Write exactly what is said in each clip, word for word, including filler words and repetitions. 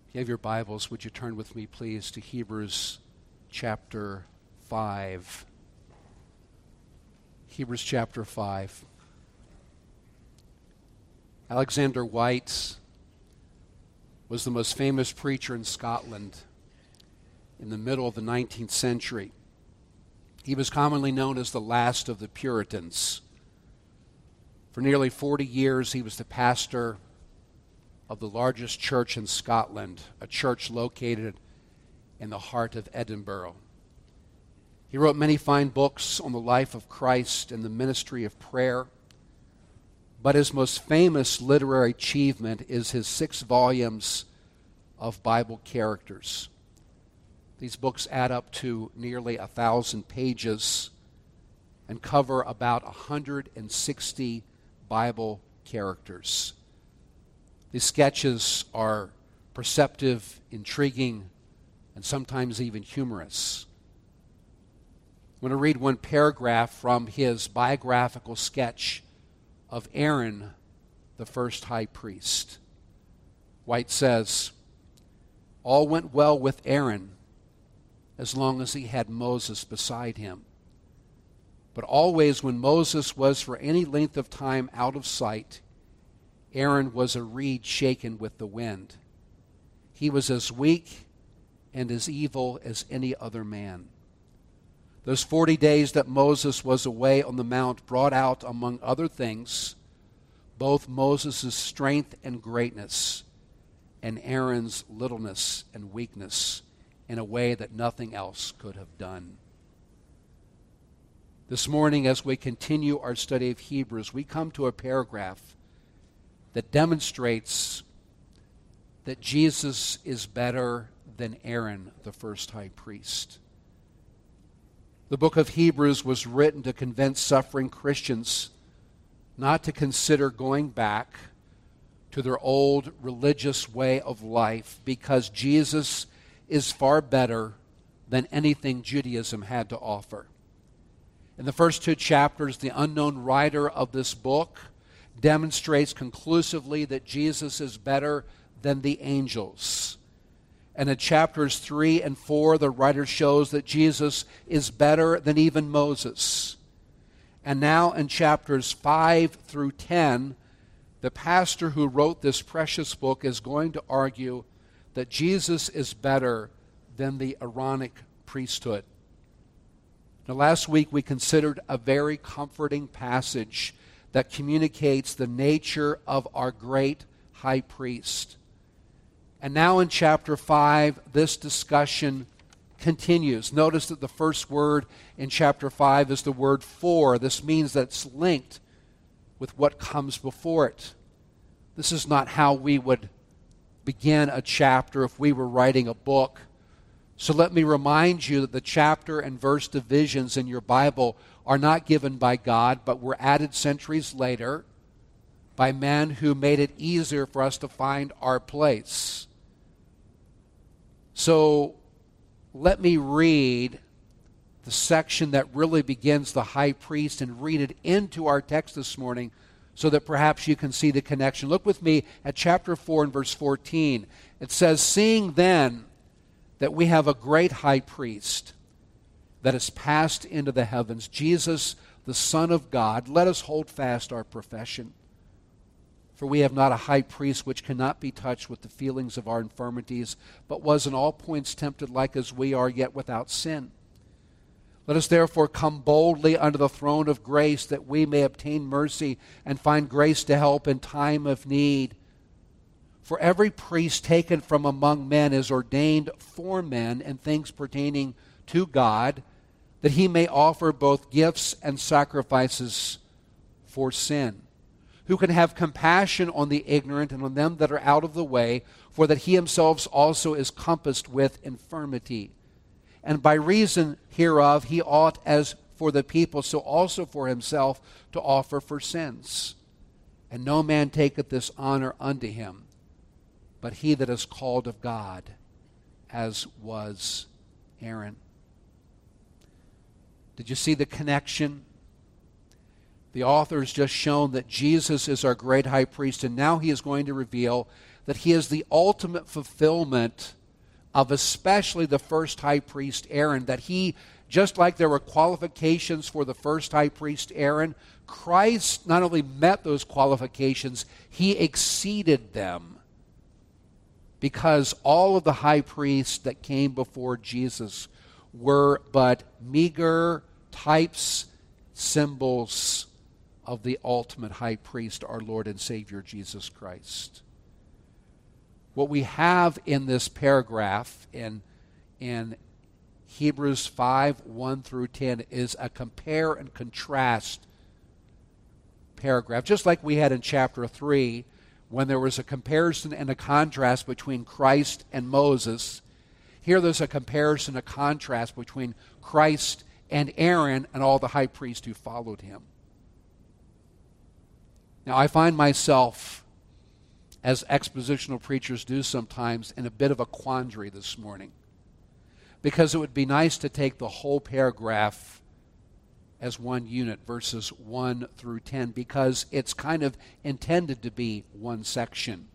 If you have your Bibles, would you turn with me, please, to Hebrews chapter five. Hebrews chapter five. Alexander White was the most famous preacher in Scotland in the middle of the nineteenth century. He was commonly known as the last of the Puritans. For nearly forty years, he was the pastor of the largest church in Scotland, a church located in the heart of Edinburgh. He wrote many fine books on the life of Christ and the ministry of prayer, but his most famous literary achievement is his six volumes of Bible characters. These books add up to nearly a thousand pages and cover about one hundred sixty Bible characters. These sketches are perceptive, intriguing, and sometimes even humorous. I'm going to read one paragraph from his biographical sketch of Aaron, the first high priest. White says, "All went well with Aaron as long as he had Moses beside him. But always when Moses was for any length of time out of sight, Aaron was a reed shaken with the wind. He was as weak and as evil as any other man. Those forty days that Moses was away on the mount brought out, among other things, both Moses' strength and greatness, and Aaron's littleness and weakness, in a way that nothing else could have done." This morning, as we continue our study of Hebrews, we come to a paragraph that demonstrates that Jesus is better than Aaron, the first high priest. The book of Hebrews was written to convince suffering Christians not to consider going back to their old religious way of life, because Jesus is far better than anything Judaism had to offer. In the first two chapters, the unknown writer of this book demonstrates conclusively that Jesus is better than the angels. And in chapters three and four, the writer shows that Jesus is better than even Moses. And now in chapters five through ten, the pastor who wrote this precious book is going to argue that Jesus is better than the Aaronic priesthood. Now, last week we considered a very comforting passage that communicates the nature of our great high priest. And now in chapter five, this discussion continues. Notice that the first word in chapter five is the word "for." This means that it's linked with what comes before it. This is not how we would begin a chapter if we were writing a book. So let me remind you that the chapter and verse divisions in your Bible are not given by God, but were added centuries later by men who made it easier for us to find our place. So let me read the section that really begins the high priest and read it into our text this morning so that perhaps you can see the connection. Look with me at chapter four and verse fourteen. It says, "Seeing then that we have a great high priest that has passed into the heavens, Jesus, the Son of God, let us hold fast our profession. For we have not a high priest which cannot be touched with the feelings of our infirmities, but was in all points tempted like as we are, yet without sin. Let us therefore come boldly unto the throne of grace, that we may obtain mercy and find grace to help in time of need. For every priest taken from among men is ordained for men and things pertaining to God, that he may offer both gifts and sacrifices for sin, who can have compassion on the ignorant and on them that are out of the way, for that he himself also is compassed with infirmity. And by reason hereof he ought, as for the people, so also for himself, to offer for sins. And no man taketh this honor unto him, but he that is called of God, as was Aaron." Did you see the connection? The author has just shown that Jesus is our great high priest, and now he is going to reveal that he is the ultimate fulfillment of especially the first high priest Aaron, that he, just like there were qualifications for the first high priest Aaron, Christ not only met those qualifications, he exceeded them. Because all of the high priests that came before Jesus were but meager types, symbols of the ultimate high priest, our Lord and Savior Jesus Christ. What we have in this paragraph in, in Hebrews five, one through ten is a compare and contrast paragraph. Just like we had in chapter three, when there was a comparison and a contrast between Christ and Moses, here there's a comparison, a contrast between Christ and Aaron and all the high priests who followed him. Now, I find myself, as expositional preachers do sometimes, in a bit of a quandary this morning. Because it would be nice to take the whole paragraph as one unit, verses one through ten, because it's kind of intended to be one section.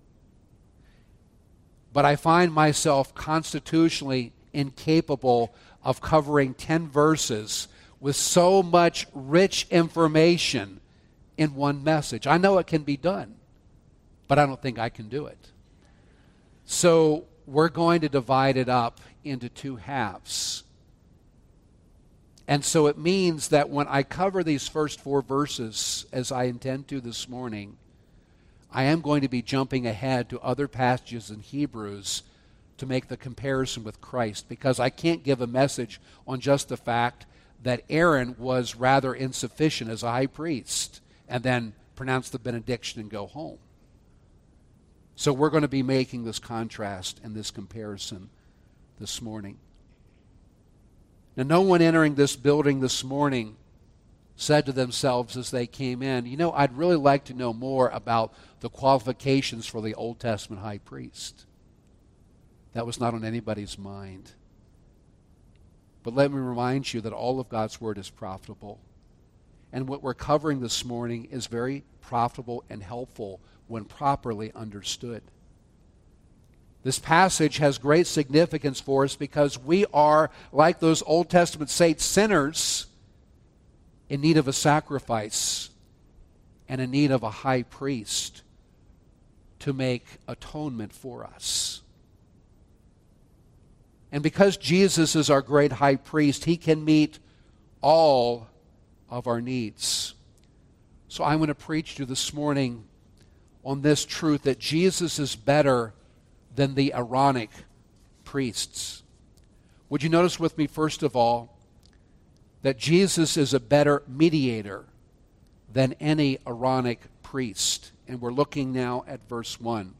But I find myself constitutionally incapable of covering ten verses with so much rich information in one message. I know it can be done, but I don't think I can do it. So we're going to divide it up into two halves. And so it means that when I cover these first four verses, as I intend to this morning, I am going to be jumping ahead to other passages in Hebrews to make the comparison with Christ, because I can't give a message on just the fact that Aaron was rather insufficient as a high priest and then pronounce the benediction and go home. So we're going to be making this contrast and this comparison this morning. Now, no one entering this building this morning said to themselves as they came in, you know, I'd really like to know more about the qualifications for the Old Testament high priest. That was not on anybody's mind. But let me remind you that all of God's Word is profitable. And what we're covering this morning is very profitable and helpful when properly understood. This passage has great significance for us because we are, like those Old Testament saints, sinners in need of a sacrifice and in need of a high priest to make atonement for us. And because Jesus is our great high priest, he can meet all of our needs. So I'm going to preach to you this morning on this truth that Jesus is better than the Aaronic priests. Would you notice with me, first of all, that Jesus is a better mediator than any Aaronic priest? And we're looking now at verse one.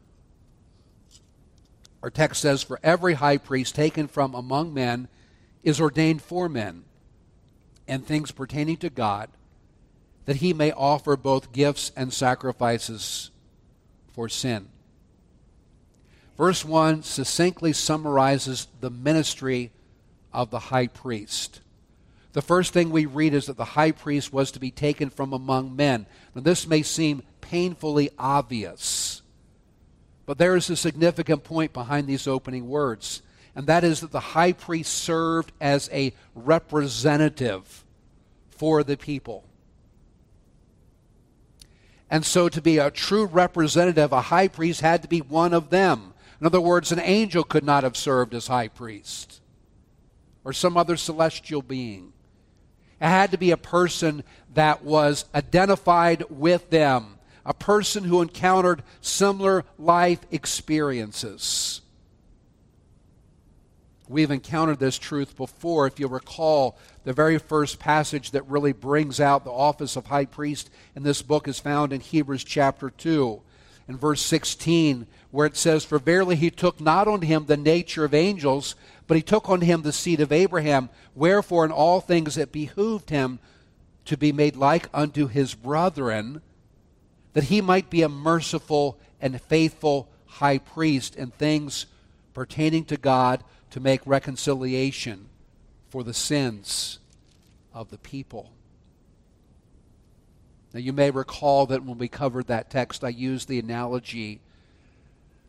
Our text says, "For every high priest taken from among men is ordained for men, and things pertaining to God, that he may offer both gifts and sacrifices for sin." Verse one succinctly summarizes the ministry of the high priest. The first thing we read is that the high priest was to be taken from among men. Now, this may seem painfully obvious, but there is a significant point behind these opening words, and that is that the high priest served as a representative for the people. And so to be a true representative, a high priest had to be one of them. In other words, an angel could not have served as high priest, or some other celestial being. It had to be a person that was identified with them, a person who encountered similar life experiences. We've encountered this truth before. If you'll recall, the very first passage that really brings out the office of high priest in this book is found in Hebrews chapter two. In verse sixteen, where it says, "For verily he took not on him the nature of angels, but he took on him the seed of Abraham. Wherefore in all things it behooved him to be made like unto his brethren, that he might be a merciful and faithful high priest in things pertaining to God, to make reconciliation for the sins of the people." Now, you may recall that when we covered that text, I used the analogy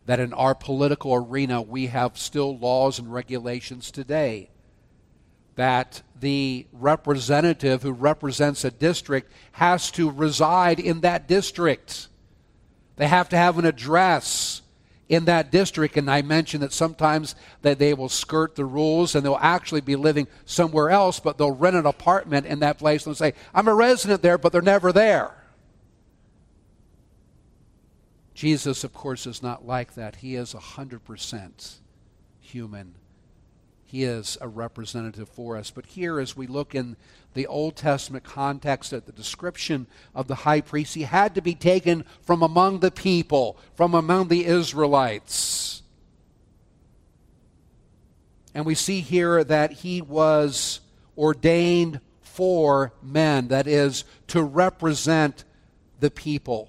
that in our political arena we have still laws and regulations today that the representative who represents a district has to reside in that district. They have to have an address in that district. And I mentioned that sometimes that they will skirt the rules and they'll actually be living somewhere else, but they'll rent an apartment in that place and they'll say, I'm a resident there, but they're never there. Jesus, of course, is not like that. He is one hundred percent human. He is a representative for us. But here, as we look in the Old Testament context at the description of the high priest, he had to be taken from among the people, from among the Israelites. And we see here that he was ordained for men, that is, to represent the people.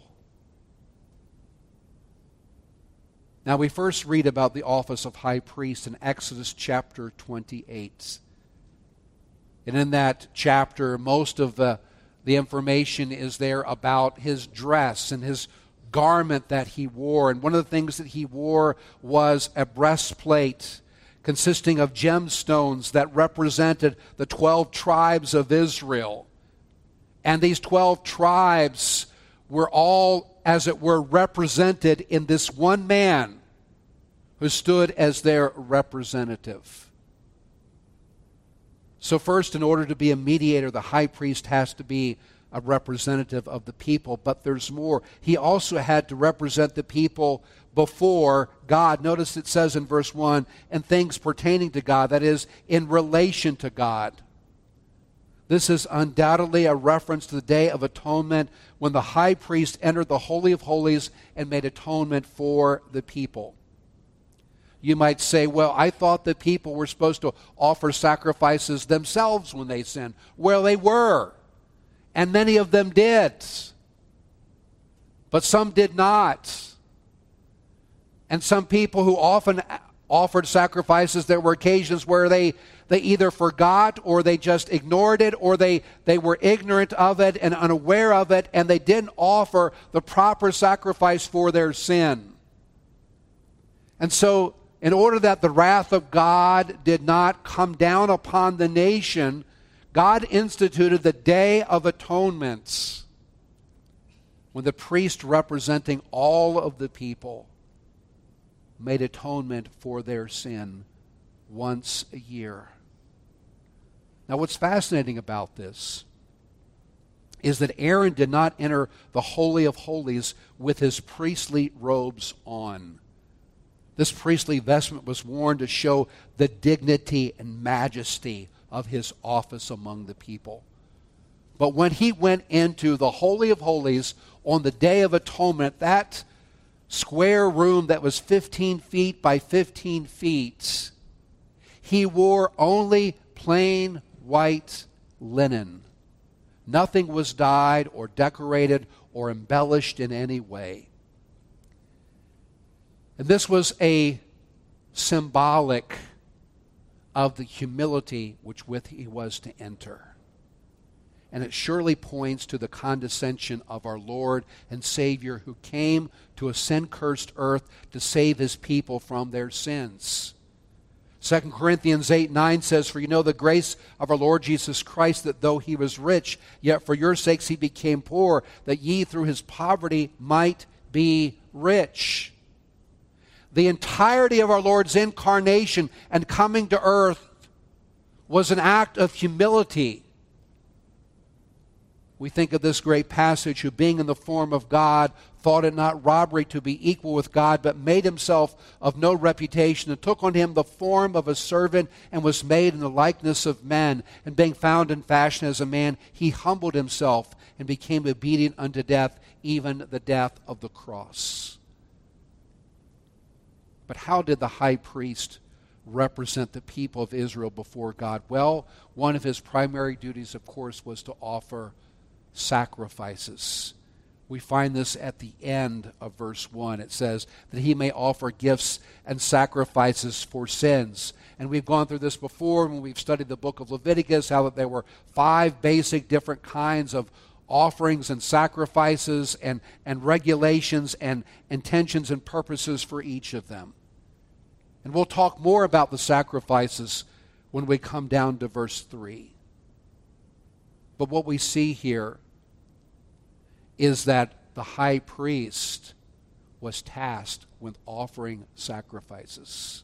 Now, we first read about the office of high priest in Exodus chapter twenty-eight. And in that chapter, most of the, the information is there about his dress and his garment that he wore. And one of the things that he wore was a breastplate consisting of gemstones that represented the twelve tribes of Israel. And these twelve tribes were all, as it were, represented in this one man who stood as their representative. So first, in order to be a mediator, the high priest has to be a representative of the people. But there's more. He also had to represent the people before God. Notice it says in verse one, and things pertaining to God, that is, in relation to God. This is undoubtedly a reference to the Day of Atonement when the high priest entered the Holy of Holies and made atonement for the people. You might say, well, I thought the people were supposed to offer sacrifices themselves when they sinned. Well, they were, and many of them did. But some did not. And some people who often offered sacrifices, there were occasions where they They either forgot or they just ignored it or they, they were ignorant of it and unaware of it, and they didn't offer the proper sacrifice for their sin. And so, in order that the wrath of God did not come down upon the nation, God instituted the Day of Atonement, when the priest representing all of the people made atonement for their sin once a year. Now, what's fascinating about this is that Aaron did not enter the Holy of Holies with his priestly robes on. This priestly vestment was worn to show the dignity and majesty of his office among the people. But when he went into the Holy of Holies on the Day of Atonement, that square room that was fifteen feet by fifteen feet, he wore only plain white linen. Nothing was dyed or decorated or embellished in any way. And this was a symbolic of the humility which with he was to enter. And it surely points to the condescension of our Lord and Savior, who came to a sin-cursed earth to save his people from their sins. Second Corinthians eight nine says, for you know the grace of our Lord Jesus Christ, that though he was rich, yet for your sakes he became poor, that ye through his poverty might be rich. The entirety of our Lord's incarnation and coming to earth was an act of humility. We think of this great passage, who being in the form of God, thought it not robbery to be equal with God, but made himself of no reputation, and took on him the form of a servant, and was made in the likeness of men. And being found in fashion as a man, he humbled himself and became obedient unto death, even the death of the cross. But how did the high priest represent the people of Israel before God? Well, one of his primary duties, of course, was to offer sacrifices. We find this at the end of verse one. It says that he may offer gifts and sacrifices for sins. And we've gone through this before when we've studied the book of Leviticus, how that there were five basic different kinds of offerings and sacrifices and, and regulations and intentions and purposes for each of them. And we'll talk more about the sacrifices when we come down to verse three. But what we see here is that the high priest was tasked with offering sacrifices.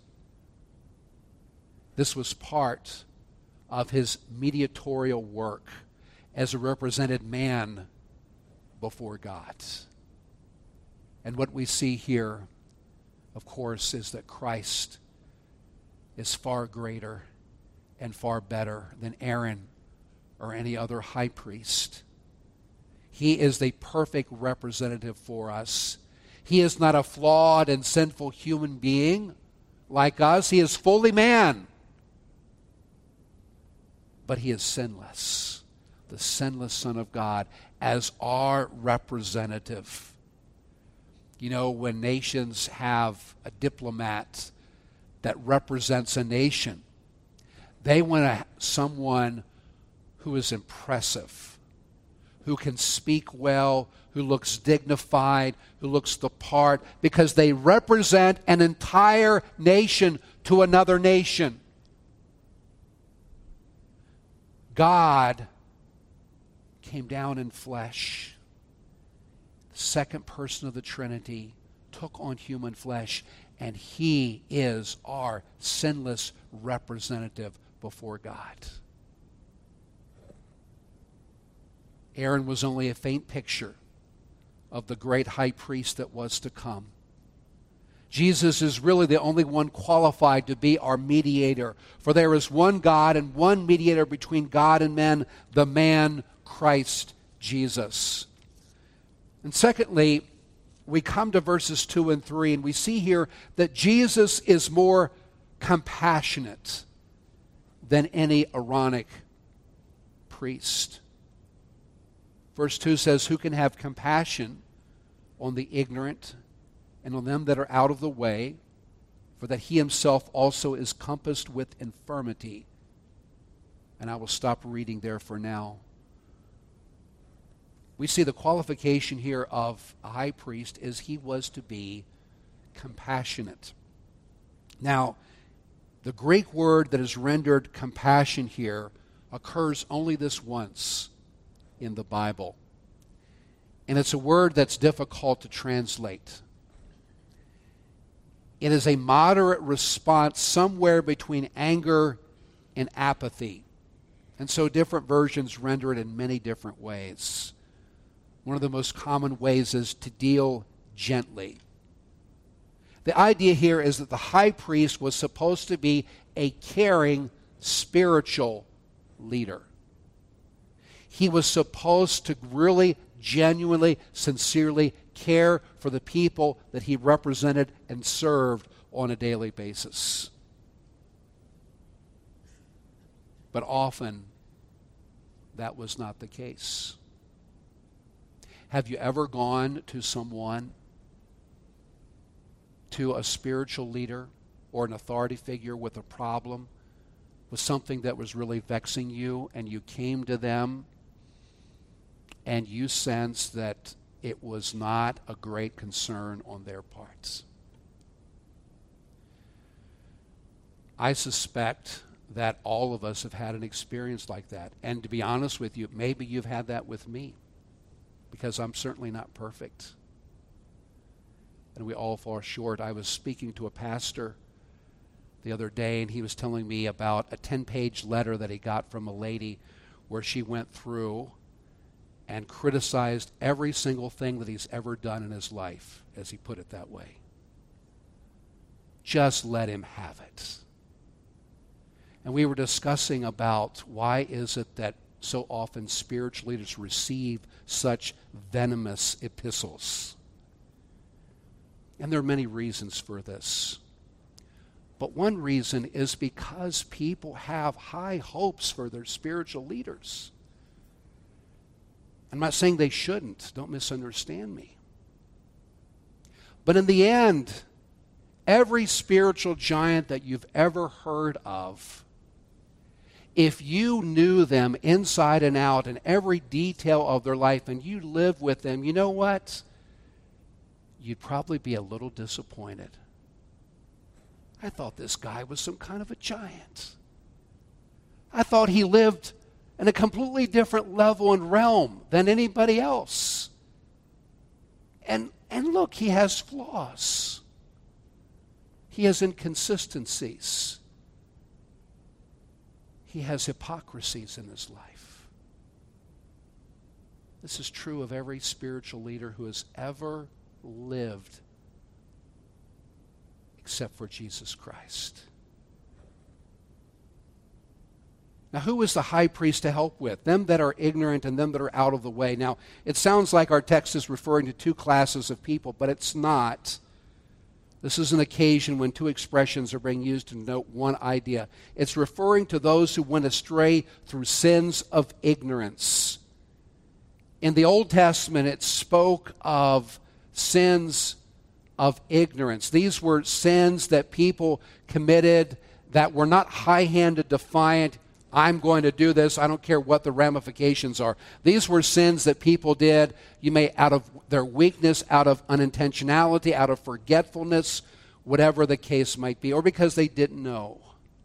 This was part of his mediatorial work as a represented man before God. And what we see here, of course, is that Christ is far greater and far better than Aaron or any other high priest. He is the perfect representative for us. He is not a flawed and sinful human being like us. He is fully man. But he is sinless, the sinless Son of God, as our representative. You know, when nations have a diplomat that represents a nation, they want a, someone who is impressive, who can speak well, who looks dignified, who looks the part, because they represent an entire nation to another nation. God came down in flesh. The second person of the Trinity took on human flesh, and he is our sinless representative before God. Aaron was only a faint picture of the great high priest that was to come. Jesus is really the only one qualified to be our mediator. For there is one God and one mediator between God and men, the man Christ Jesus. And secondly, we come to verses two and three, and we see here that Jesus is more compassionate than any Aaronic priest. Verse two says, "Who can have compassion on the ignorant and on them that are out of the way, for that he himself also is compassed with infirmity." And I will stop reading there for now. We see the qualification here of a high priest is he was to be compassionate. Now, the Greek word that is rendered compassion here occurs only this once in the Bible. And it's a word that's difficult to translate. It is a moderate response somewhere between anger and apathy. And so different versions render it in many different ways. One of the most common ways is to deal gently. The idea here is that the high priest was supposed to be a caring spiritual leader. He was supposed to really, genuinely, sincerely care for the people that he represented and served on a daily basis. But often, that was not the case. Have you ever gone to someone, to a spiritual leader or an authority figure with a problem, with something that was really vexing you, and you came to them and you sensed that it was not a great concern on their parts? I suspect that all of us have had an experience like that. And to be honest with you, maybe you've had that with me, because I'm certainly not perfect. And we all fall short. I was speaking to a pastor the other day, and he was telling me about a ten-page letter that he got from a lady where she went through and criticized every single thing that he's ever done in his life, as he put it that way. Just let him have it. And we were discussing about why is it that so often spiritual leaders receive such venomous epistles. And there are many reasons for this. But one reason is because people have high hopes for their spiritual leaders. I'm not saying they shouldn't. Don't misunderstand me. But in the end, every spiritual giant that you've ever heard of if you knew them inside and out and every detail of their life and you lived with them, you know what? You'd probably be a little disappointed. I thought this guy was some kind of a giant. I thought he lived in a completely different level and realm than anybody else. And, and look, he has flaws. He has inconsistencies. He has hypocrisies in his life. This is true of every spiritual leader who has ever lived except for Jesus Christ. Now, who is the high priest to help with? Them that are ignorant and them that are out of the way. Now, it sounds like our text is referring to two classes of people, but it's not. This is an occasion when two expressions are being used to denote one idea. It's referring to those who went astray through sins of ignorance. In the Old Testament, it spoke of sins of ignorance. These were sins that people committed that were not high-handed, defiant, I'm going to do this, I don't care what the ramifications are. These were sins that people did, you may, out of their weakness, out of unintentionality, out of forgetfulness, whatever the case might be, or because they didn't know.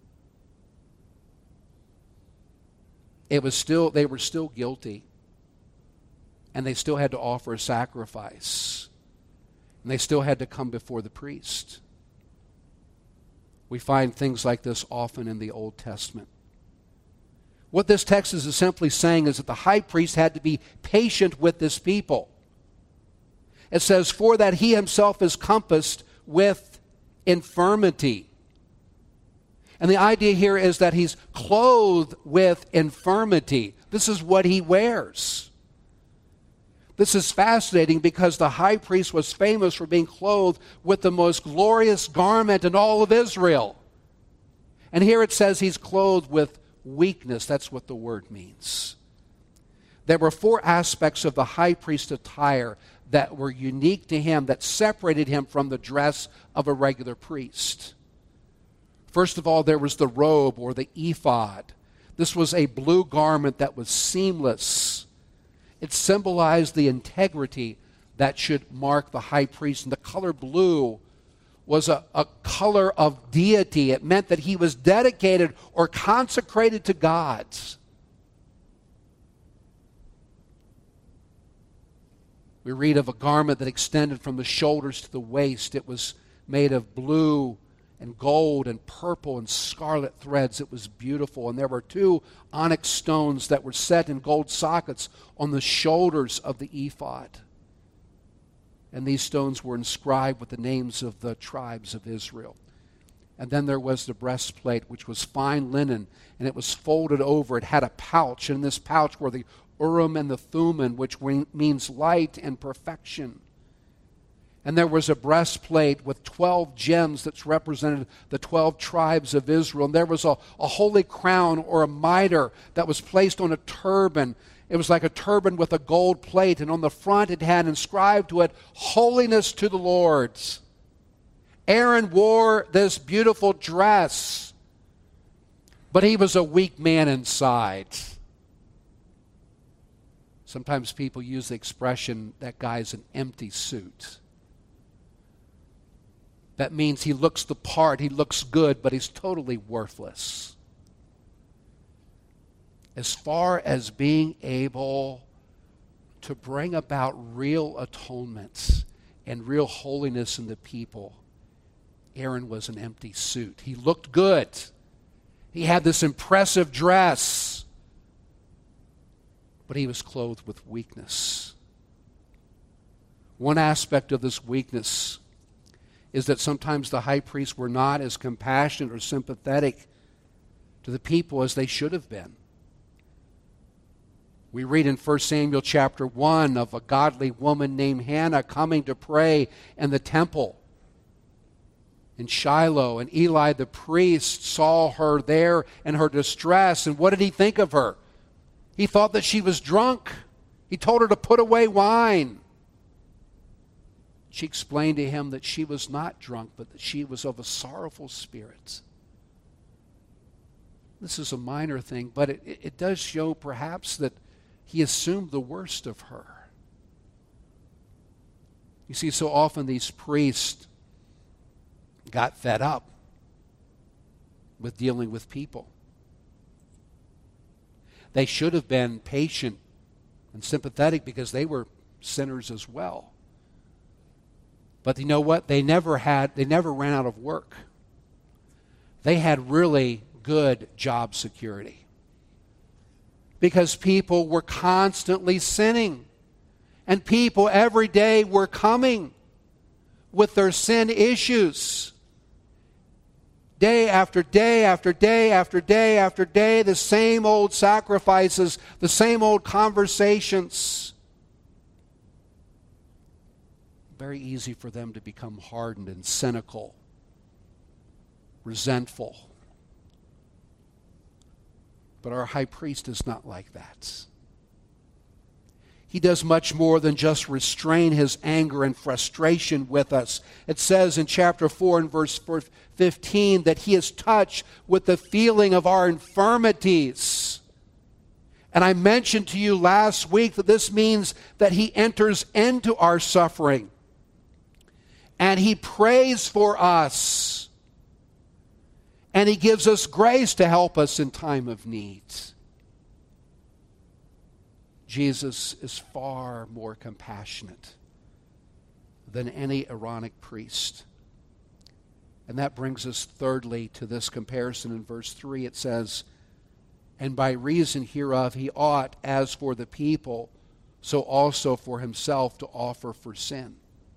It was still, they were still guilty, and they still had to offer a sacrifice, and they still had to come before the priest. We find things like this often in the Old Testament. What this text is simply saying is that the high priest had to be patient with this people. It says, for that he himself is compassed with infirmity. And the idea here is that he's clothed with infirmity. This is what he wears. This is fascinating because the high priest was famous for being clothed with the most glorious garment in all of Israel. And here it says he's clothed with weakness. That's what the word means. There were four aspects of the high priest's attire that were unique to him, that separated him from the dress of a regular priest. First of all, there was the robe or the ephod. This was a blue garment that was seamless. It symbolized the integrity that should mark the high priest. And the color blue was a, a color of deity. It meant that he was dedicated or consecrated to God. We read of a garment that extended from the shoulders to the waist. It was made of blue and gold and purple and scarlet threads. It was beautiful. And there were two onyx stones that were set in gold sockets on the shoulders of the ephod. And these stones were inscribed with the names of the tribes of Israel. And then there was the breastplate, which was fine linen, and it was folded over. It had a pouch, and in this pouch were the Urim and the Thummim, which means light and perfection. And there was a breastplate with twelve gems that represented the twelve tribes of Israel. And there was a, a holy crown or a mitre that was placed on a turban. It was like a turban with a gold plate, and on the front it had inscribed to it, Holiness to the Lord. Aaron wore this beautiful dress, but he was a weak man inside. Sometimes people use the expression, that guy's an empty suit. That means he looks the part, he looks good, but he's totally worthless. As far as being able to bring about real atonement and real holiness in the people, Aaron was an empty suit. He looked good. He had this impressive dress, but he was clothed with weakness. One aspect of this weakness is that sometimes the high priests were not as compassionate or sympathetic to the people as they should have been. We read in First Samuel chapter one of a godly woman named Hannah coming to pray in the temple in Shiloh. And Eli the priest saw her there in her distress. And what did he think of her? He thought that she was drunk. He told her to put away wine. She explained to him that she was not drunk, but that she was of a sorrowful spirit. This is a minor thing, but it, it does show perhaps that he assumed the worst of her. You see, so often these priests got fed up with dealing with people. They should have been patient and sympathetic because they were sinners as well. But you know what? They never had, they never ran out of work. They had really good job security because people were constantly sinning, and people every day were coming with their sin issues. Day after day after day after day after day, the same old sacrifices, the same old conversations. Very easy for them to become hardened and cynical, resentful. But our high priest is not like that. He does much more than just restrain his anger and frustration with us. It says in chapter four and verse fifteen that he is touched with the feeling of our infirmities. And I mentioned to you last week that this means that he enters into our suffering. And he prays for us. And he gives us grace to help us in time of need. Jesus is far more compassionate than any Aaronic priest. And that brings us thirdly to this comparison in verse three. It says, "And by reason hereof he ought, as for the people, so also for himself to offer for sin."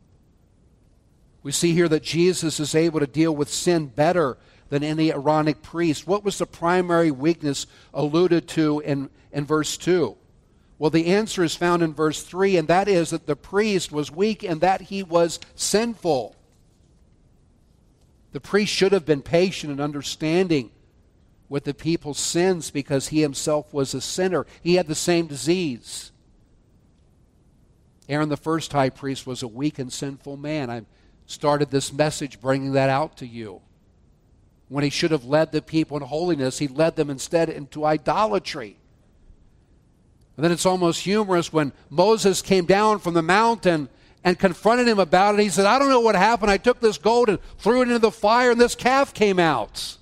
We see here that Jesus is able to deal with sin better than any Aaronic priest. What was the primary weakness alluded to in, in verse two? Well, the answer is found in verse three, and that is that the priest was weak and that he was sinful. The priest should have been patient and understanding with the people's sins because he himself was a sinner. He had the same disease. Aaron, the first high priest, was a weak and sinful man. I started this message bringing that out to you. When he should have led the people in holiness, he led them instead into idolatry. And then it's almost humorous when Moses came down from the mountain and confronted him about it. He said, "I don't know what happened. I took this gold and threw it into the fire and this calf came out."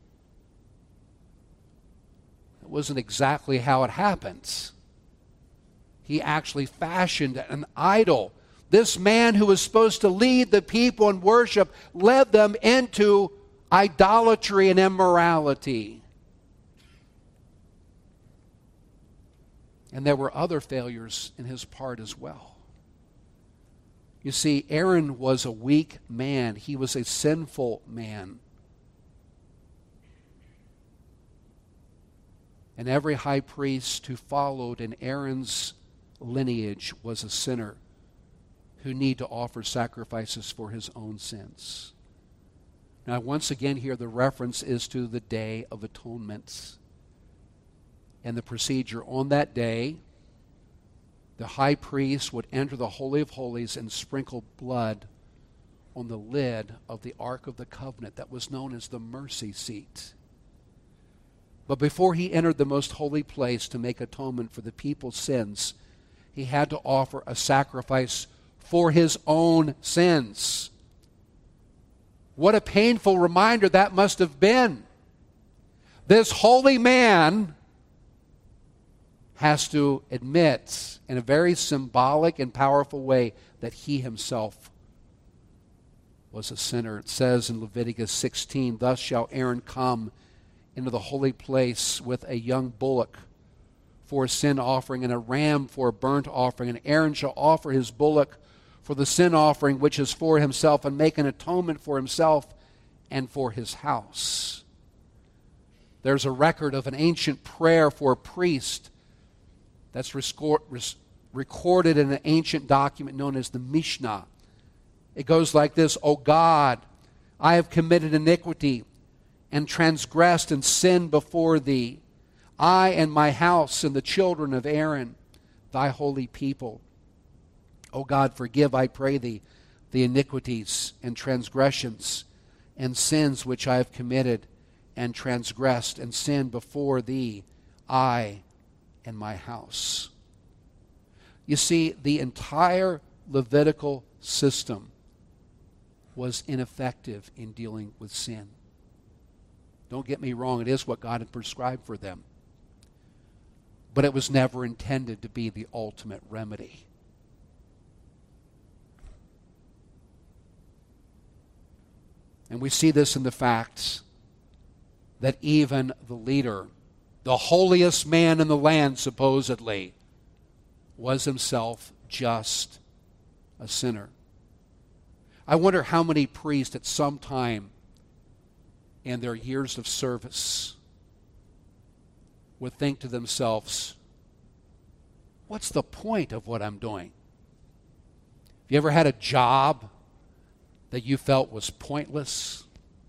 It wasn't exactly how it happened. He actually fashioned an idol. This man who was supposed to lead the people in worship led them into idolatry and immorality. And there were other failures in his part as well. You see, Aaron was a weak man. He was a sinful man. And every high priest who followed in Aaron's lineage was a sinner who need to offer sacrifices for his own sins. Now, once again here, the reference is to the Day of Atonement. And the procedure on that day, the high priest would enter the Holy of Holies and sprinkle blood on the lid of the Ark of the Covenant that was known as the mercy seat. But before he entered the most holy place to make atonement for the people's sins, he had to offer a sacrifice for his own sins. What a painful reminder that must have been. This holy man has to admit in a very symbolic and powerful way that he himself was a sinner. It says in Leviticus sixteen, "Thus shall Aaron come into the holy place with a young bullock for a sin offering and a ram for a burnt offering. And Aaron shall offer his bullock for the sin offering which is for himself and make an atonement for himself and for his house." There's a record of an ancient prayer for a priest that's recorded in an ancient document known as the Mishnah. It goes like this: "O God, I have committed iniquity and transgressed and sinned before thee, I and my house and the children of Aaron, thy holy people. O God, forgive, I pray thee, the iniquities and transgressions and sins which I have committed and transgressed and sinned before thee, I and my house. You see, the entire Levitical system was ineffective in dealing with sin. Don't get me wrong, it is what God had prescribed for them. But it was never intended to be the ultimate remedy. And we see this in the facts that even the leader, the holiest man in the land supposedly, was himself just a sinner. I wonder how many priests at some time in their years of service would think to themselves, what's the point of what I'm doing? Have you ever had a job that you felt was pointless?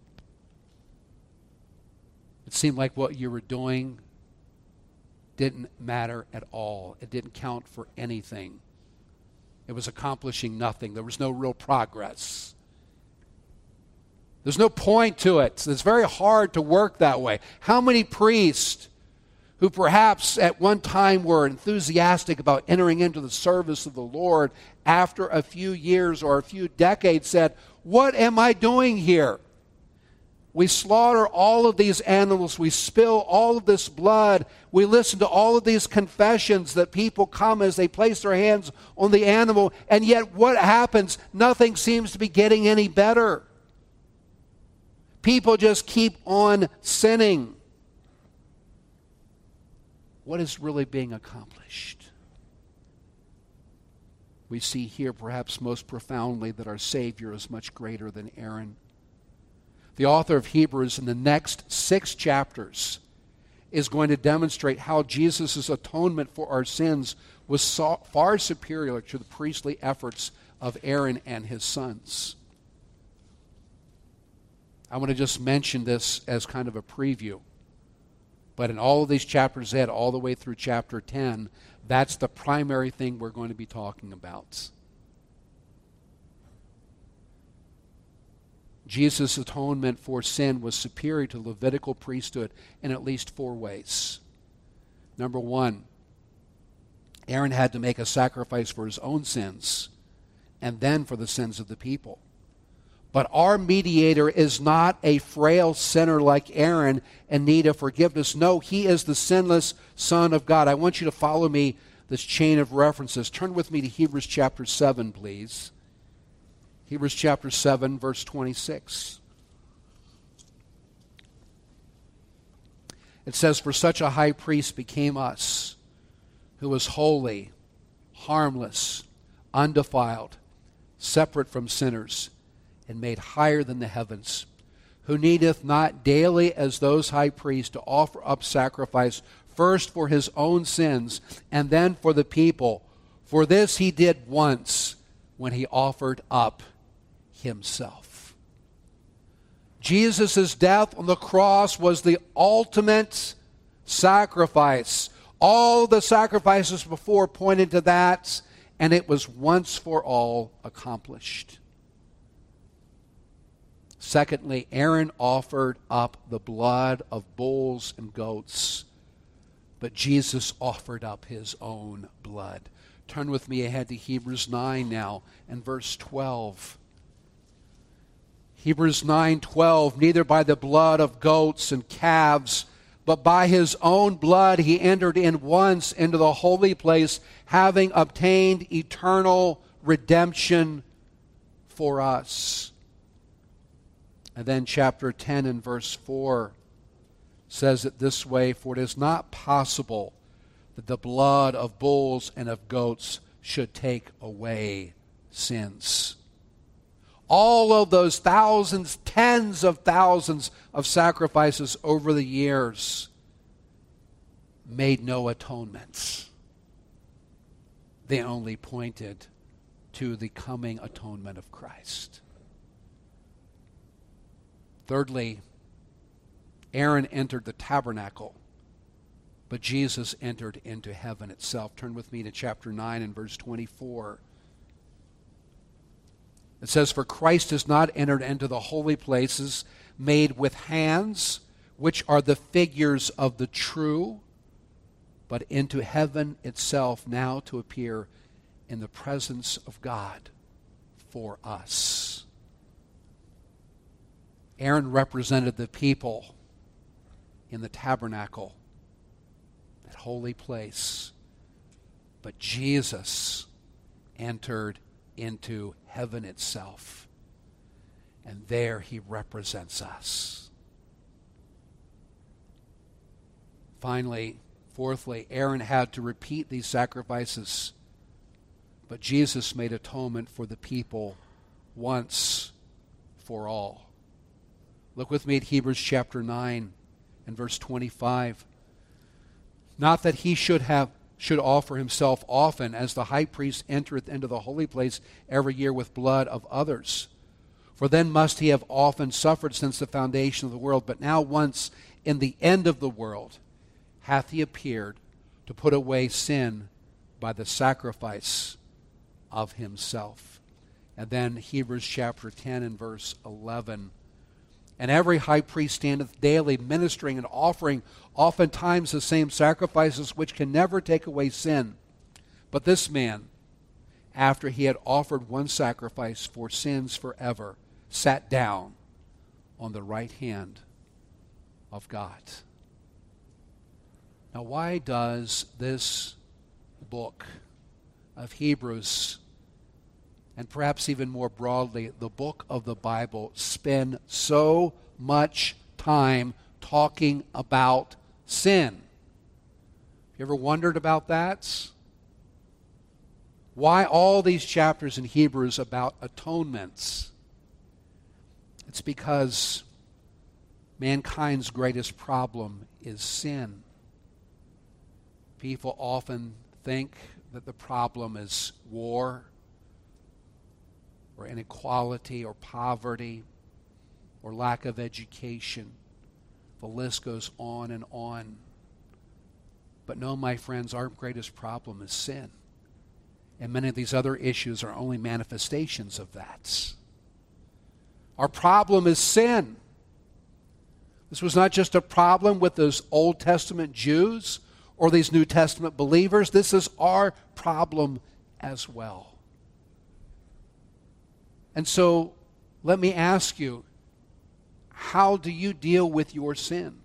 It seemed like what you were doing didn't matter at all. It didn't count for anything. It was accomplishing nothing. There was no real progress. There's no point to it. It's very hard to work that way. How many priests who perhaps at one time were enthusiastic about entering into the service of the Lord, after a few years or a few decades said, what am I doing here? We slaughter all of these animals. We spill all of this blood. We listen to all of these confessions that people come as they place their hands on the animal. And yet what happens? Nothing seems to be getting any better. People just keep on sinning. What is really being accomplished? We see here perhaps most profoundly that our Savior is much greater than Aaron. The author of Hebrews in the next six chapters is going to demonstrate how Jesus' atonement for our sins was so far superior to the priestly efforts of Aaron and his sons. I want to just mention this as kind of a preview. But in all of these chapters ahead, all the way through chapter ten, that's the primary thing we're going to be talking about. Jesus' atonement for sin was superior to the Levitical priesthood in at least four ways. Number one, Aaron had to make a sacrifice for his own sins and then for the sins of the people. But our mediator is not a frail sinner like Aaron in need of forgiveness. No, he is the sinless Son of God. I want you to follow me, this chain of references. Turn with me to Hebrews chapter seven, please. Hebrews chapter seven, verse twenty-six. It says, for such a high priest became us, who was holy, harmless, undefiled, separate from sinners, and made higher than the heavens, who needeth not daily as those high priests to offer up sacrifice, first for his own sins, and then for the people. For this he did once, when he offered up himself. Jesus' death on the cross was the ultimate sacrifice. All the sacrifices before pointed to that, and it was once for all accomplished. Secondly, Aaron offered up the blood of bulls and goats, but Jesus offered up his own blood. Turn with me ahead to Hebrews nine now and verse twelve. Hebrews nine twelve, neither by the blood of goats and calves, but by his own blood he entered in once into the holy place, having obtained eternal redemption for us. And then chapter ten and verse four says it this way, for it is not possible that the blood of bulls and of goats should take away sins. All of those thousands, tens of thousands of sacrifices over the years made no atonements. They only pointed to the coming atonement of Christ. Thirdly, Aaron entered the tabernacle, but Jesus entered into heaven itself. Turn with me to chapter nine and verse twenty-four. It says, for Christ has not entered into the holy places made with hands, which are the figures of the true, but into heaven itself now to appear in the presence of God for us. Aaron represented the people in the tabernacle, that holy place. But Jesus entered into heaven itself, and there he represents us. Finally, fourthly, Aaron had to repeat these sacrifices, but Jesus made atonement for the people once for all. Look with me at Hebrews chapter nine and verse twenty-five. Not that he should have should offer himself often, as the high priest entereth into the holy place every year with blood of others. For then must he have often suffered since the foundation of the world. But now once in the end of the world hath he appeared to put away sin by the sacrifice of himself. And then Hebrews chapter ten and verse eleven. And every high priest standeth daily ministering and offering oftentimes the same sacrifices which can never take away sin. But this man, after he had offered one sacrifice for sins forever, sat down on the right hand of God. Now, why does this book of Hebrews, and perhaps even more broadly, the book of the Bible, spend so much time talking about sin? You ever wondered about that? Why all these chapters in Hebrews about atonements? It's because mankind's greatest problem is sin. People often think that the problem is war, or inequality, or poverty, or lack of education. The list goes on and on. But no, my friends, our greatest problem is sin. And many of these other issues are only manifestations of that. Our problem is sin. This was not just a problem with those Old Testament Jews or these New Testament believers. This is our problem as well. And so, let me ask you, how do you deal with your sin?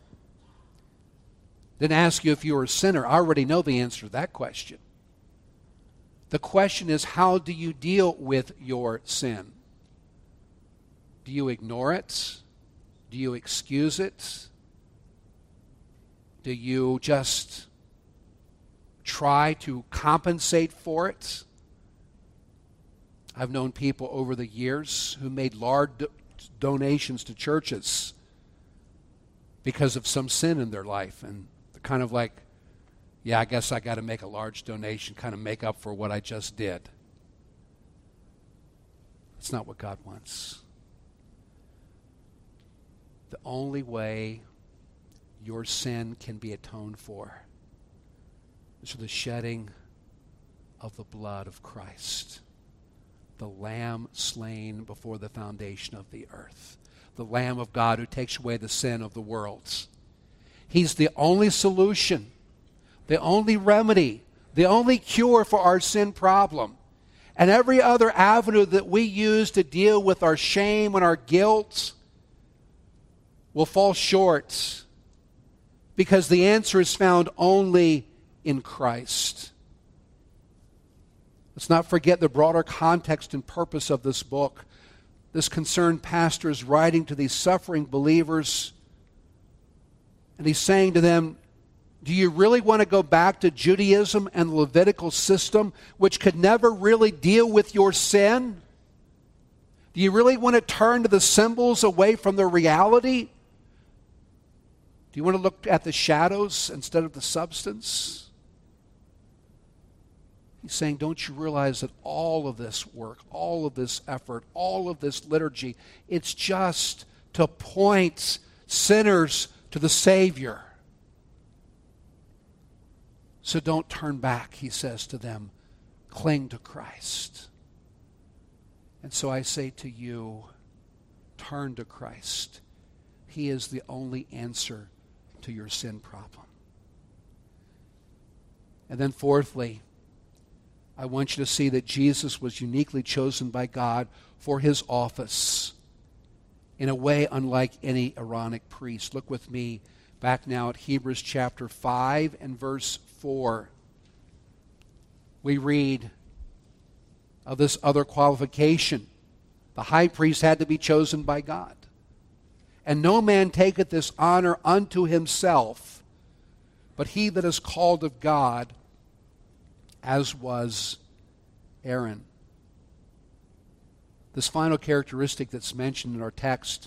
Didn't ask you if you're a sinner. I already know the answer to that question. The question is, how do you deal with your sin? Do you ignore it? Do you excuse it? Do you just try to compensate for it? I've known people over the years who made large do- donations to churches because of some sin in their life. And they're kind of like, yeah, I guess I got to make a large donation, kind of make up for what I just did. That's not what God wants. The only way your sin can be atoned for is through the shedding of the blood of Christ. The Lamb slain before the foundation of the earth. The Lamb of God who takes away the sin of the world. He's the only solution, the only remedy, the only cure for our sin problem. And every other avenue that we use to deal with our shame and our guilt will fall short, because the answer is found only in Christ. Let's not forget the broader context and purpose of this book. This concerned pastor is writing to these suffering believers, and he's saying to them, do you really want to go back to Judaism and the Levitical system, which could never really deal with your sin? Do you really want to turn to the symbols away from the reality? Do you want to look at the shadows instead of the substance? He's saying, don't you realize that all of this work, all of this effort, all of this liturgy, it's just to point sinners to the Savior. So don't turn back, he says to them. Cling to Christ. And so I say to you, turn to Christ. He is the only answer to your sin problem. And then fourthly, I want you to see that Jesus was uniquely chosen by God for his office in a way unlike any Aaronic priest. Look with me back now at Hebrews chapter five and verse four. We read of this other qualification. The high priest had to be chosen by God. And no man taketh this honor unto himself, but he that is called of God, as was Aaron. This final characteristic that's mentioned in our text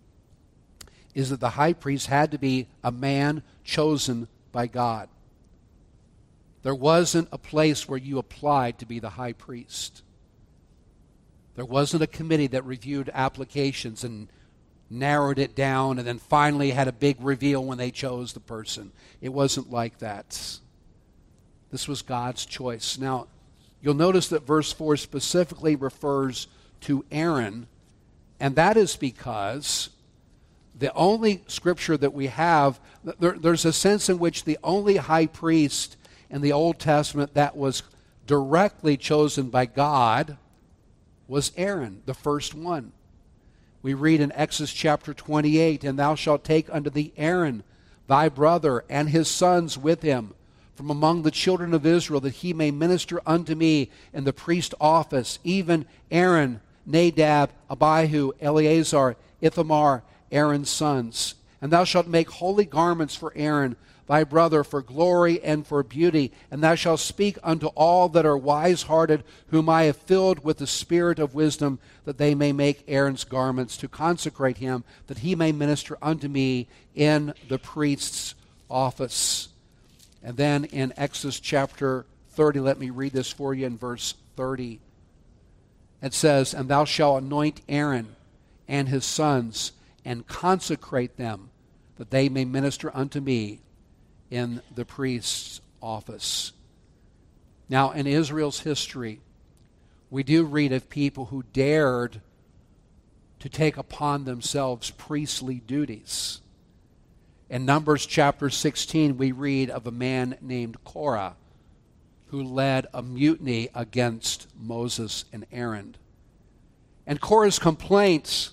is that the high priest had to be a man chosen by God. There wasn't a place where you applied to be the high priest. There wasn't a committee that reviewed applications and narrowed it down and then finally had a big reveal when they chose the person. It wasn't like that. This was God's choice. Now, you'll notice that verse four specifically refers to Aaron, and that is because the only scripture that we have, there, there's a sense in which the only high priest in the Old Testament that was directly chosen by God was Aaron, the first one. We read in Exodus chapter twenty-eight, and thou shalt take unto thee Aaron, thy brother, and his sons with him, from among the children of Israel, that he may minister unto me in the priest office, even Aaron, Nadab, Abihu, Eleazar, Ithamar, Aaron's sons. And thou shalt make holy garments for Aaron, thy brother, for glory and for beauty. And thou shalt speak unto all that are wise-hearted, whom I have filled with the spirit of wisdom, that they may make Aaron's garments, to consecrate him, that he may minister unto me in the priest's office. And then in Exodus chapter thirty, let me read this for you in verse thirty. It says, and thou shalt anoint Aaron and his sons, and consecrate them, that they may minister unto me in the priest's office. Now, in Israel's history, we do read of people who dared to take upon themselves priestly duties. In Numbers chapter sixteen, we read of a man named Korah who led a mutiny against Moses and Aaron. And Korah's complaints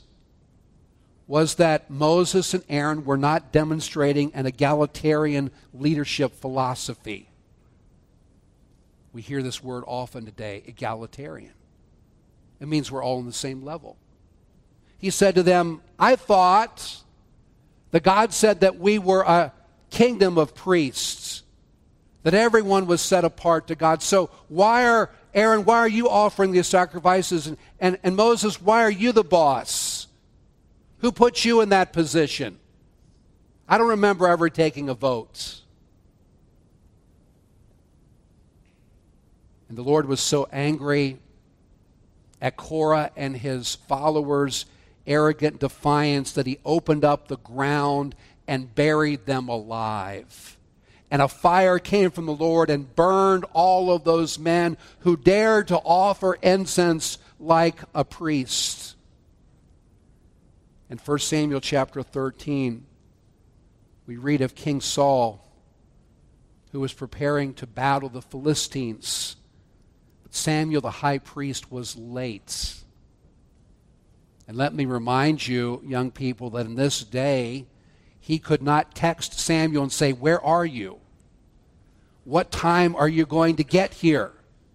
was that Moses and Aaron were not demonstrating an egalitarian leadership philosophy. We hear this word often today, egalitarian. It means we're all on the same level. He said to them, I thought that God said that we were a kingdom of priests, that everyone was set apart to God. So why are, Aaron, why are you offering these sacrifices? And, and, and Moses, why are you the boss? Who put you in that position? I don't remember ever taking a vote. And the Lord was so angry at Korah and his followers' arrogant defiance that he opened up the ground and buried them alive. And a fire came from the Lord and burned all of those men who dared to offer incense like a priest. In First Samuel chapter thirteen, we read of King Saul, who was preparing to battle the Philistines. But Samuel the high priest was late. And let me remind you, young people, that in this day, he could not text Samuel and say, where are you? What time are you going to get here?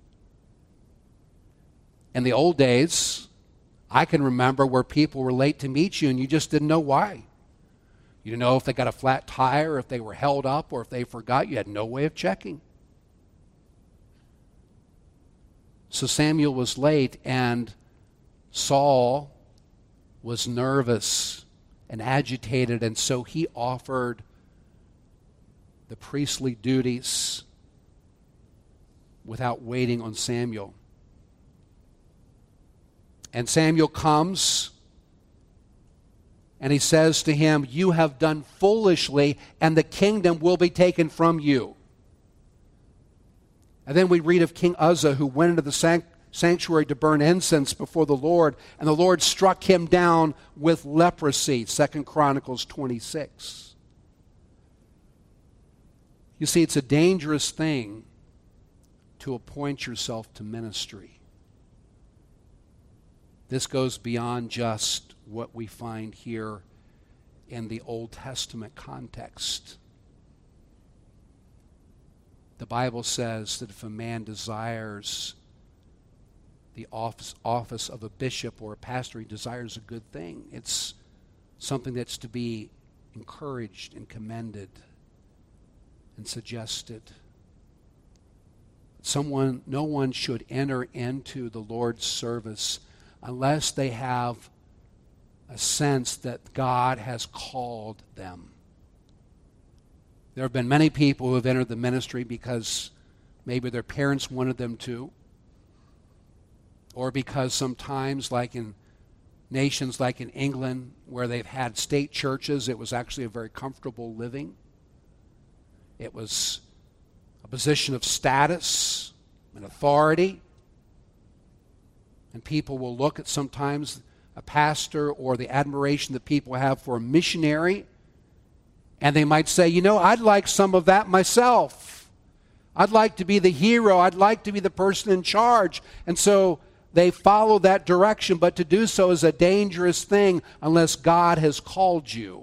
In the old days, I can remember where people were late to meet you and you just didn't know why. You didn't know if they got a flat tire, or if they were held up, or if they forgot. You had no way of checking. So Samuel was late, and Saul was nervous and agitated, and so he offered the priestly duties without waiting on Samuel. And Samuel comes, and he says to him, you have done foolishly, and the kingdom will be taken from you. And then we read of King Uzzah, who went into the sanct- sanctuary to burn incense before the Lord, and the Lord struck him down with leprosy, Second Chronicles twenty-six. You see, it's a dangerous thing to appoint yourself to ministry. This goes beyond just what we find here in the Old Testament context. The Bible says that if a man desires the office, office of a bishop or a pastor, he desires a good thing. It's something that's to be encouraged and commended and suggested. Someone, no one should enter into the Lord's service unless they have a sense that God has called them. There have been many people who have entered the ministry because maybe their parents wanted them to, or because sometimes, like in nations like in England, where they've had state churches, it was actually a very comfortable living. It was a position of status and authority. And people will look at sometimes a pastor or the admiration that people have for a missionary, and they might say, you know, I'd like some of that myself. I'd like to be the hero. I'd like to be the person in charge. And so they follow that direction, but to do so is a dangerous thing unless God has called you.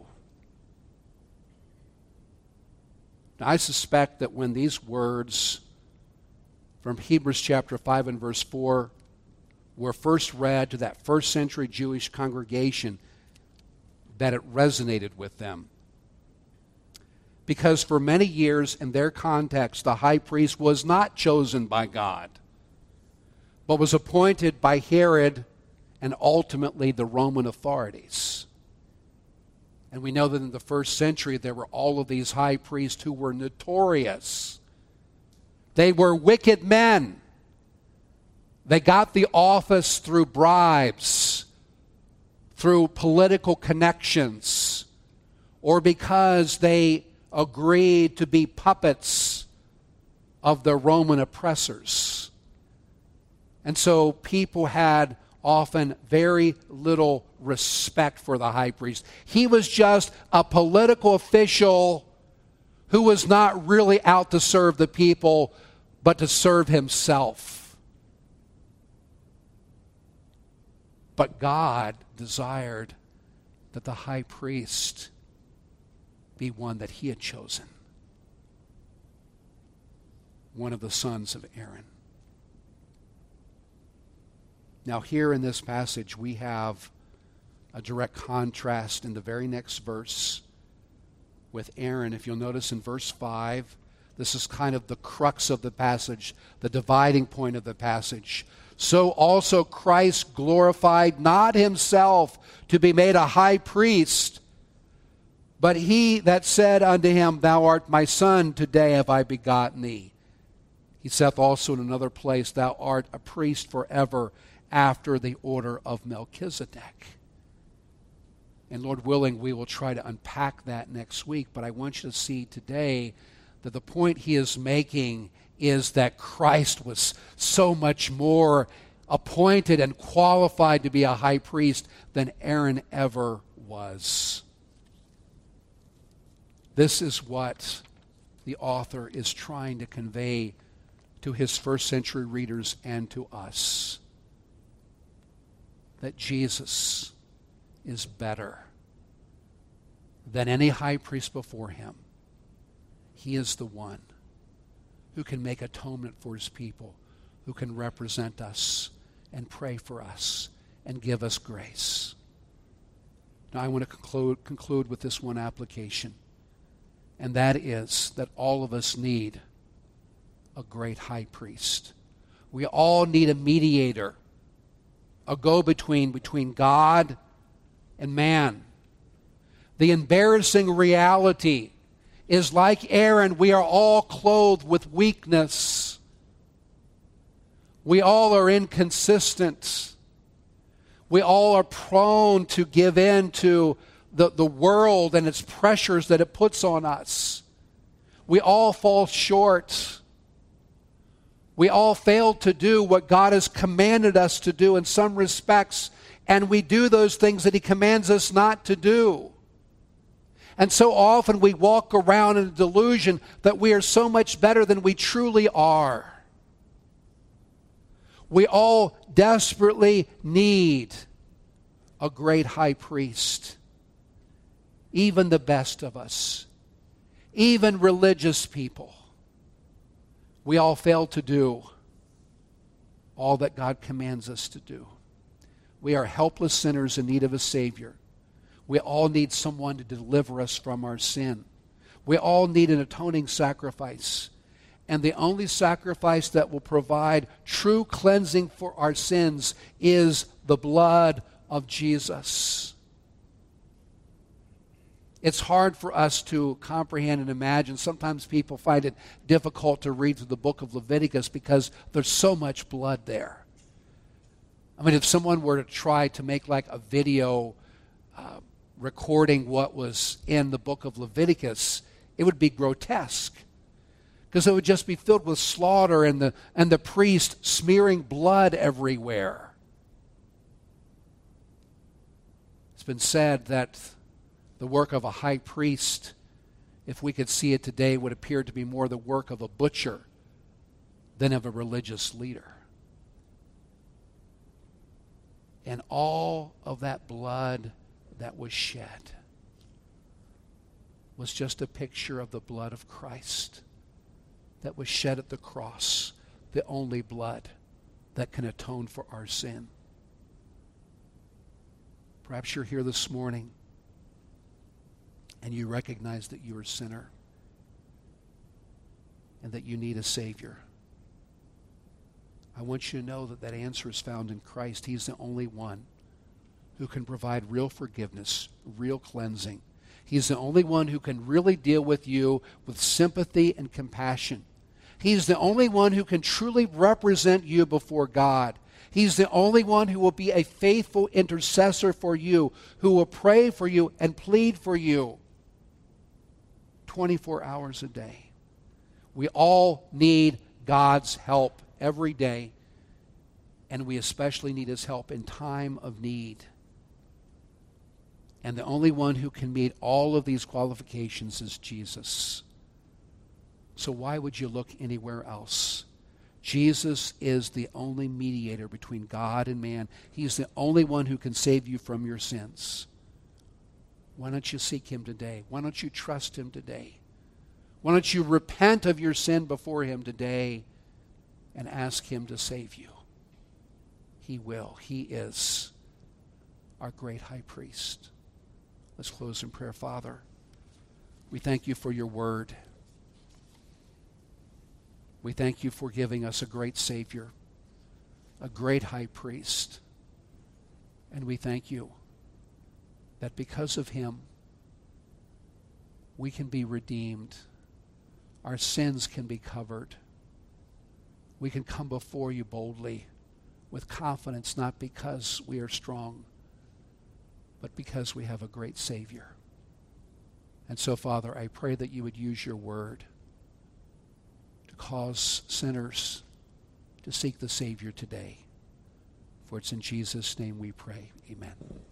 Now, I suspect that when these words from Hebrews chapter five and verse four were first read to that first century Jewish congregation, that it resonated with them. Because for many years in their context, the high priest was not chosen by God, but was appointed by Herod and ultimately the Roman authorities. And we know that in the first century there were all of these high priests who were notorious. They were wicked men. They got the office through bribes, through political connections, or because they agreed to be puppets of the Roman oppressors. And so people had often very little respect for the high priest. He was just a political official who was not really out to serve the people, but to serve himself. But God desired that the high priest be one that he had chosen, one of the sons of Aaron. Now here in this passage we have a direct contrast in the very next verse with Aaron. If you'll notice in verse five, this is kind of the crux of the passage, the dividing point of the passage. So also Christ glorified not himself to be made a high priest, but he that said unto him, Thou art my son, today have I begotten thee. He saith also in another place, Thou art a priest forever after the order of Melchizedek. And Lord willing, we will try to unpack that next week, but I want you to see today that the point he is making is that Christ was so much more appointed and qualified to be a high priest than Aaron ever was. This is what the author is trying to convey to his first century readers and to us. That Jesus is better than any high priest before him. He is the one who can make atonement for his people, who can represent us and pray for us and give us grace. Now I want to conclude, conclude with this one application, and that is that all of us need a great high priest. We all need a mediator, a go-between between God and man. The embarrassing reality is, like Aaron, we are all clothed with weakness. We all are inconsistent. We all are prone to give in to the, the world and its pressures that it puts on us. We all fall short. We all fail to do what God has commanded us to do in some respects, and we do those things that He commands us not to do. And so often we walk around in a delusion that we are so much better than we truly are. We all desperately need a great high priest. Even the best of us, even religious people, we all fail to do all that God commands us to do. We are helpless sinners in need of a Savior. We all need someone to deliver us from our sin. We all need an atoning sacrifice. And the only sacrifice that will provide true cleansing for our sins is the blood of Jesus. It's hard for us to comprehend and imagine. Sometimes people find it difficult to read through the book of Leviticus because there's so much blood there. I mean, if someone were to try to make like a video uh, recording what was in the book of Leviticus, it would be grotesque, because it would just be filled with slaughter and the, and the priest smearing blood everywhere. It's been said that the work of a high priest, if we could see it today, would appear to be more the work of a butcher than of a religious leader. And all of that blood that was shed was just a picture of the blood of Christ that was shed at the cross, the only blood that can atone for our sin. Perhaps you're here this morning and you recognize that you're a sinner and that you need a Savior. I want you to know that that answer is found in Christ. He's the only one who can provide real forgiveness, real cleansing. He's the only one who can really deal with you with sympathy and compassion. He's the only one who can truly represent you before God. He's the only one who will be a faithful intercessor for you, who will pray for you and plead for you twenty-four hours a day. We all need God's help every day, and we especially need His help in time of need. And the only one who can meet all of these qualifications is Jesus. So why would you look anywhere else? Jesus is the only mediator between God and man. He's the only one who can save you from your sins. Why don't you seek Him today? Why don't you trust Him today? Why don't you repent of your sin before Him today and ask Him to save you? He will. He is our great high priest. Let's close in prayer. Father, we thank You for Your word. We thank You for giving us a great Savior, a great high priest. And we thank You that because of Him, we can be redeemed. Our sins can be covered. We can come before You boldly with confidence, not because we are strong, but because we have a great Savior. And so, Father, I pray that You would use Your word to cause sinners to seek the Savior today. For it's in Jesus' name we pray. Amen.